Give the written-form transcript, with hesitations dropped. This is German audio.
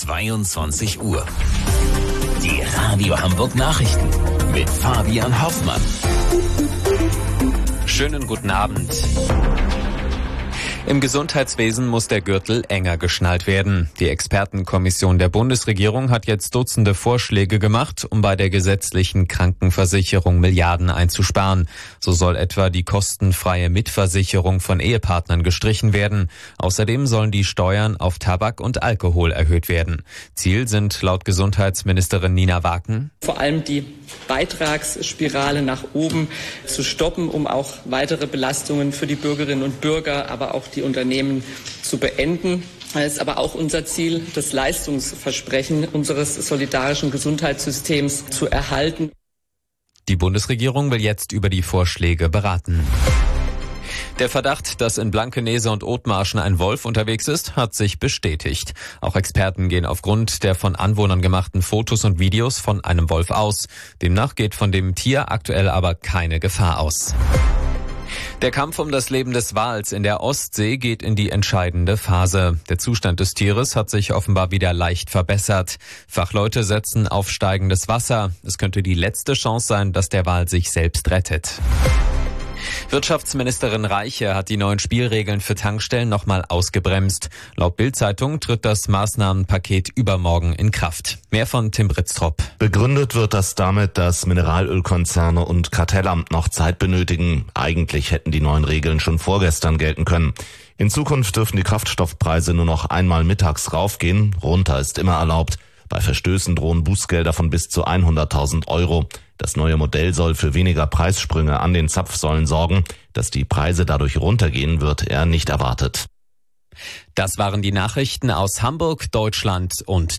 22 Uhr. Die Radio Hamburg Nachrichten mit Fabian Hoffmann. Schönen guten Abend. Im Gesundheitswesen muss der Gürtel enger geschnallt werden. Die Expertenkommission der Bundesregierung hat jetzt Dutzende Vorschläge gemacht, um bei der gesetzlichen Krankenversicherung Milliarden einzusparen. So soll etwa die kostenfreie Mitversicherung von Ehepartnern gestrichen werden. Außerdem sollen die Steuern auf Tabak und Alkohol erhöht werden. Ziel sind laut Gesundheitsministerin Nina Waken, vor allem die Beitragsspirale nach oben zu stoppen, um auch weitere Belastungen für die Bürgerinnen und Bürger, aber auch die Unternehmen zu beenden. Es ist aber auch unser Ziel, das Leistungsversprechen unseres solidarischen Gesundheitssystems zu erhalten. Die Bundesregierung will jetzt über die Vorschläge beraten. Der Verdacht, dass in Blankenese und Othmarschen ein Wolf unterwegs ist, hat sich bestätigt. Auch Experten gehen aufgrund der von Anwohnern gemachten Fotos und Videos von einem Wolf aus. Demnach geht von dem Tier aktuell aber keine Gefahr aus. Der Kampf um das Leben des Wals in der Ostsee geht in die entscheidende Phase. Der Zustand des Tieres hat sich offenbar wieder leicht verbessert. Fachleute setzen auf steigendes Wasser. Es könnte die letzte Chance sein, dass der Wal sich selbst rettet. Wirtschaftsministerin Reiche hat die neuen Spielregeln für Tankstellen nochmal ausgebremst. Laut Bild-Zeitung tritt das Maßnahmenpaket übermorgen in Kraft. Mehr von Tim Britztrup. Begründet wird das damit, dass Mineralölkonzerne und Kartellamt noch Zeit benötigen. Eigentlich hätten die neuen Regeln schon vorgestern gelten können. In Zukunft dürfen die Kraftstoffpreise nur noch einmal mittags raufgehen. Runter ist immer erlaubt. Bei Verstößen drohen Bußgelder von bis zu 100.000 Euro. Das neue Modell soll für weniger Preissprünge an den Zapfsäulen sorgen. Dass die Preise dadurch runtergehen, wird eher nicht erwartet. Das waren die Nachrichten aus Hamburg, Deutschland und